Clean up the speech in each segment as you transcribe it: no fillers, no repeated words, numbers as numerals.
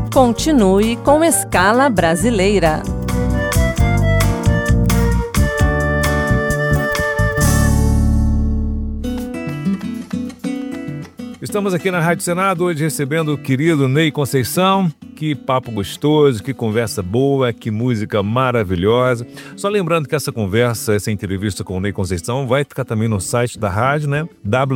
Continue com Escala Brasileira. Estamos aqui na Rádio Senado hoje recebendo o querido Ney Conceição. Que papo gostoso, que conversa boa, que música maravilhosa. Só lembrando que essa conversa, essa entrevista com o Ney Conceição vai ficar também no site da rádio, né?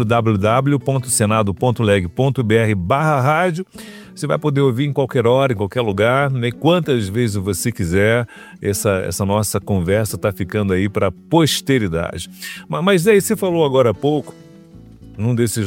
www.senado.leg.br/rádio. Você vai poder ouvir em qualquer hora, em qualquer lugar, né? Quantas vezes você quiser. Essa nossa conversa está ficando aí para a posteridade. Mas aí você falou agora há pouco, num desses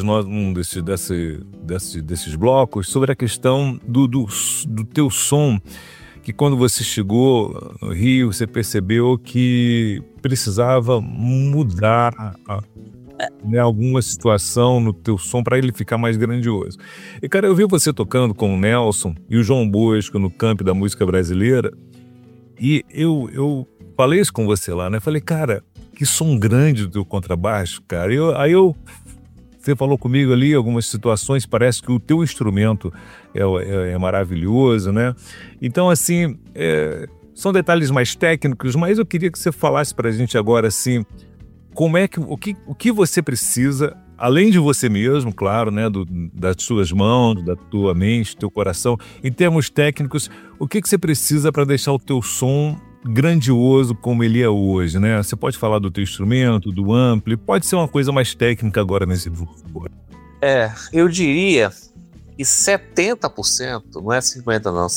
blocos, sobre a questão do teu som, que quando você chegou no Rio, você percebeu que precisava mudar alguma situação no teu som para ele ficar mais grandioso. E, cara, eu vi você tocando com o Nelson e o João Bosco no Camp da Música Brasileira, e eu falei isso com você lá, né? Falei, cara, que som grande do teu contrabaixo, cara. Você falou comigo ali algumas situações, parece que o teu instrumento é maravilhoso, né? Então, assim, são detalhes mais técnicos, mas eu queria que você falasse pra gente agora, assim, como é que, o que você precisa, além de você mesmo, claro, né? Das suas mãos, da tua mente, do teu coração, em termos técnicos, o que você precisa para deixar o teu som grandioso como ele é hoje, né? Você pode falar do teu instrumento, do ampli, pode ser uma coisa mais técnica agora nesse grupo. Eu diria que 70%, não é 50% não,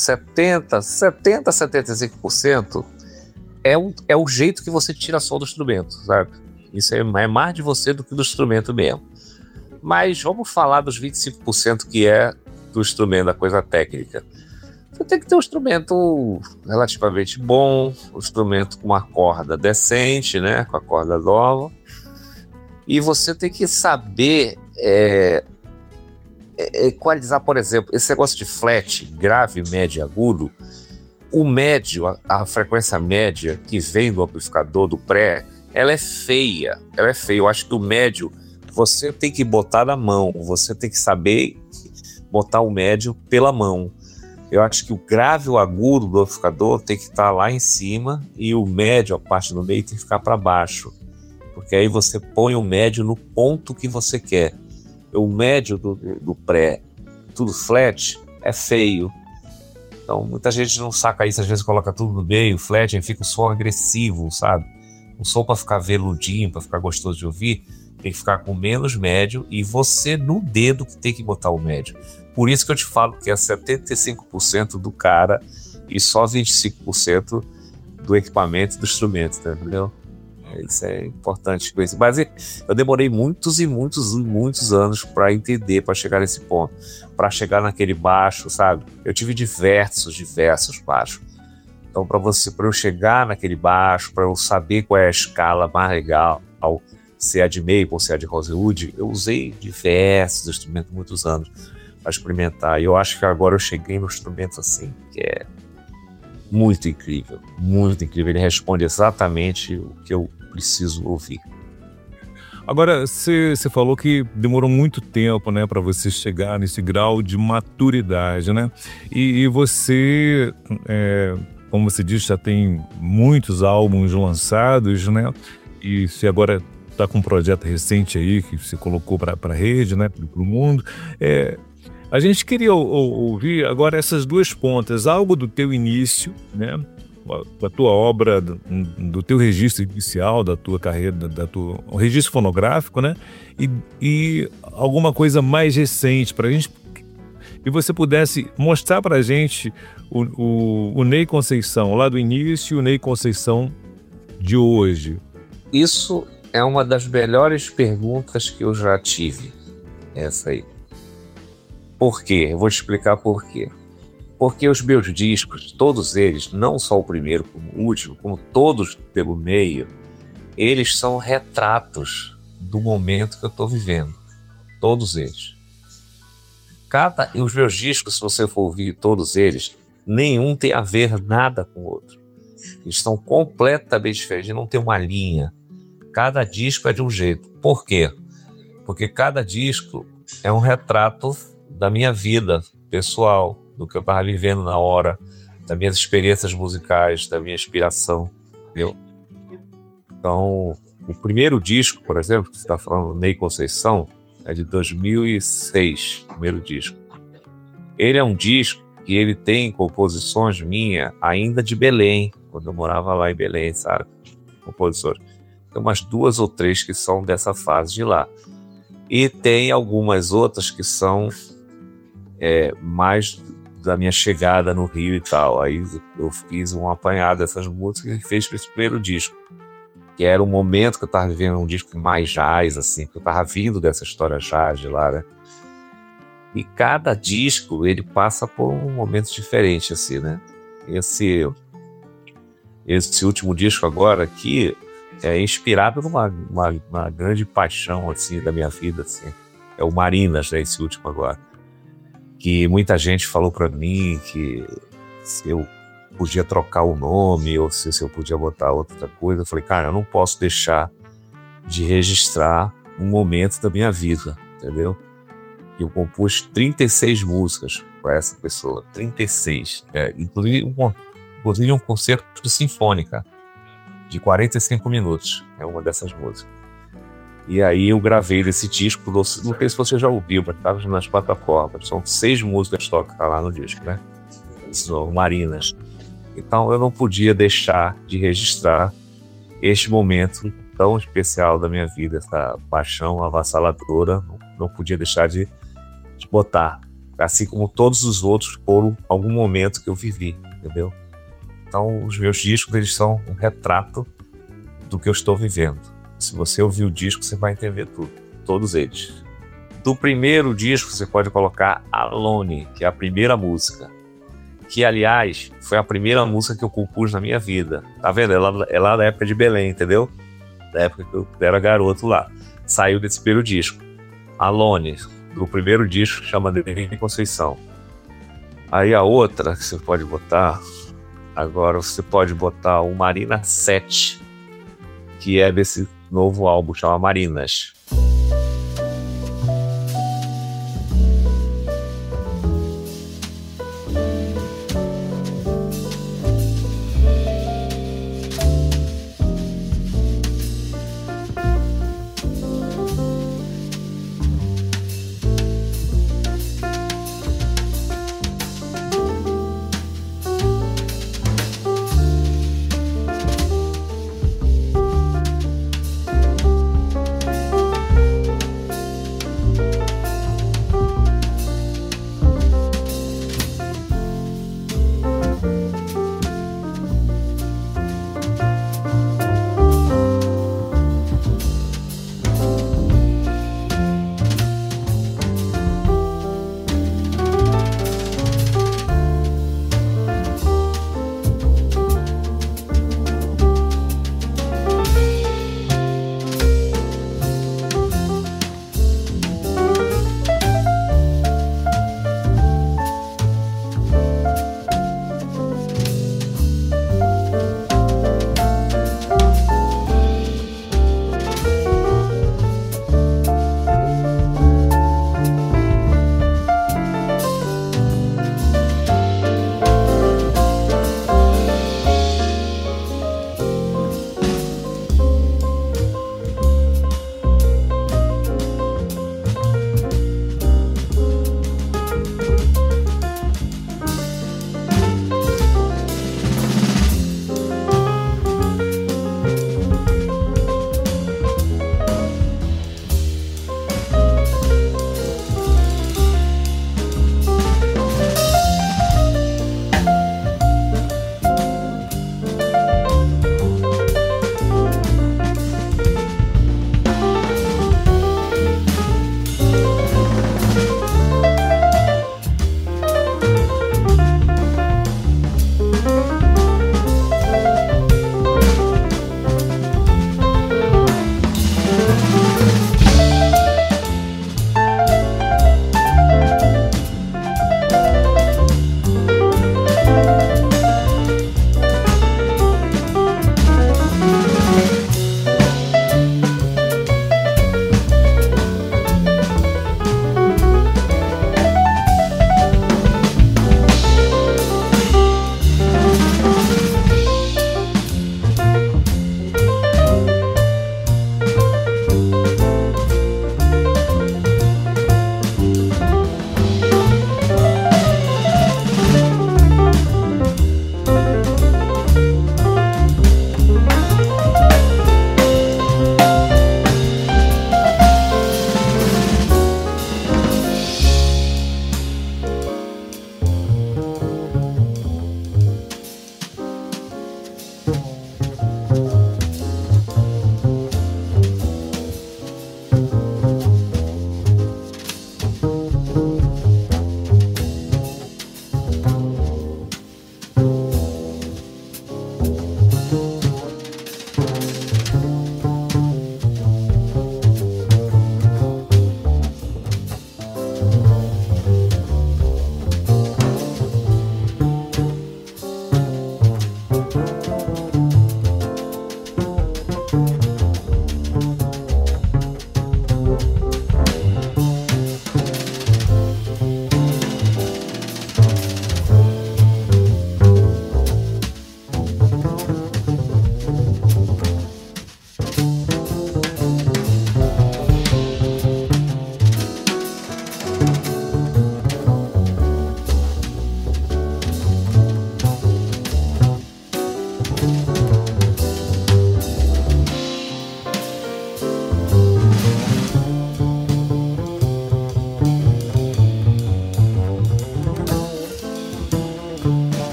75% é o jeito que você tira som do instrumento, sabe? Isso é mais de você do que do instrumento mesmo. Mas vamos falar dos 25% que é do instrumento, da coisa técnica. Você tem que ter um instrumento relativamente bom, um instrumento com uma corda decente, né? Com a corda nova. E você tem que saber equalizar, por exemplo, esse negócio de flat, grave, médio e agudo. O médio, a frequência média que vem do amplificador, do pré, ela é feia. Eu acho que o médio você tem que botar na mão, você tem que saber botar o médio pela mão. Eu acho que o grave e o agudo do amplificador tem que estar lá em cima e o médio, a parte do meio, tem que ficar para baixo. Porque aí você põe o médio no ponto que você quer. O médio do pré, tudo flat, é feio. Então muita gente não saca isso, às vezes coloca tudo no meio, flat, aí fica o som agressivo, sabe? O som para ficar veludinho, para ficar gostoso de ouvir, tem que ficar com menos médio e você no dedo que tem que botar o médio. Por isso que eu te falo que é 75% do cara e só 25% do equipamento e do instrumento, entendeu? Isso é importante. Mas eu demorei muitos e muitos e muitos anos para entender, para chegar nesse ponto. Para chegar naquele baixo, sabe? Eu tive diversos baixos. Então, para eu chegar naquele baixo, para eu saber qual é a escala mais legal, se é de Maple, se é de Rosewood, eu usei diversos instrumentos, muitos anos, para experimentar. E eu acho que agora eu cheguei no instrumento assim, que é muito incrível, muito incrível. Ele responde exatamente o que eu preciso ouvir. Agora, você falou que demorou muito tempo, né, para você chegar nesse grau de maturidade, né? E você, como você disse, já tem muitos álbuns lançados, né? E você agora está com um projeto recente aí que você colocou para a rede, né, para o mundo. A gente queria ouvir agora essas duas pontas, algo do teu início, né, da tua obra, do teu registro inicial, da tua carreira, o registro fonográfico, né, e alguma coisa mais recente para a gente, e você pudesse mostrar para a gente o Ney Conceição lá do início e o Ney Conceição de hoje. Isso é uma das melhores perguntas que eu já tive, essa aí. Por quê? Eu vou te explicar por quê. Porque os meus discos, todos eles, não só o primeiro como o último, como todos pelo meio, eles são retratos do momento que eu estou vivendo. Todos eles. Os meus discos, se você for ouvir todos eles, nenhum tem a ver nada com o outro. Eles são completamente diferentes, não tem uma linha. Cada disco é de um jeito. Por quê? Porque cada disco é um retrato da minha vida pessoal, do que eu estava vivendo na hora, das minhas experiências musicais, da minha inspiração, entendeu? Então, o primeiro disco, por exemplo, que você está falando, Ney Conceição, é de 2006, o primeiro disco. Ele é um disco que ele tem composições minhas ainda de Belém, quando eu morava lá em Belém, sabe? Composições. Tem umas 2 ou 3 que são dessa fase de lá. E tem algumas outras que são mais da minha chegada no Rio e tal. Aí eu fiz um apanhado dessas músicas e fez esse primeiro disco. Que era um momento que eu tava vivendo um disco mais jazz, assim, que eu tava vindo dessa história jazz de lá, né? E cada disco, ele passa por um momento diferente, assim, né? Esse último disco agora aqui é inspirado numa grande paixão, assim, da minha vida, assim. É o Marinas, né? Esse último agora. Que muita gente falou pra mim que se eu podia trocar o nome ou se eu podia botar outra coisa. Eu falei, cara, eu não posso deixar de registrar um momento da minha vida, entendeu? Eu compus 36 músicas para essa pessoa, 36. Inclusive um concerto de sinfônica de 45 minutos, é uma dessas músicas. E aí eu gravei desse disco, não sei se você já ouviu, mas estava nas plataformas. São 6 músicas que tocam lá no disco, né? São Marinas. Então eu não podia deixar de registrar este momento tão especial da minha vida, essa paixão avassaladora, não podia deixar de botar, assim como todos os outros foram algum momento que eu vivi, entendeu? Então os meus discos, eles são um retrato do que eu estou vivendo. Se você ouvir o disco, você vai entender tudo, todos eles. Do primeiro disco você pode colocar Alone, que é a primeira música, que, aliás, foi a primeira música que eu compus na minha vida. Tá vendo? É lá da época de Belém, entendeu? Da época que eu era garoto lá. Saiu desse primeiro disco. Alone, do primeiro disco, chama Ney Conceição. Aí a outra que você pode botar, agora você pode botar o Marina 7, que é desse novo álbum, chama Marinas.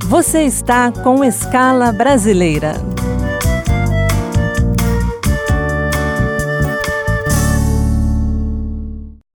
Você está com Escala Brasileira.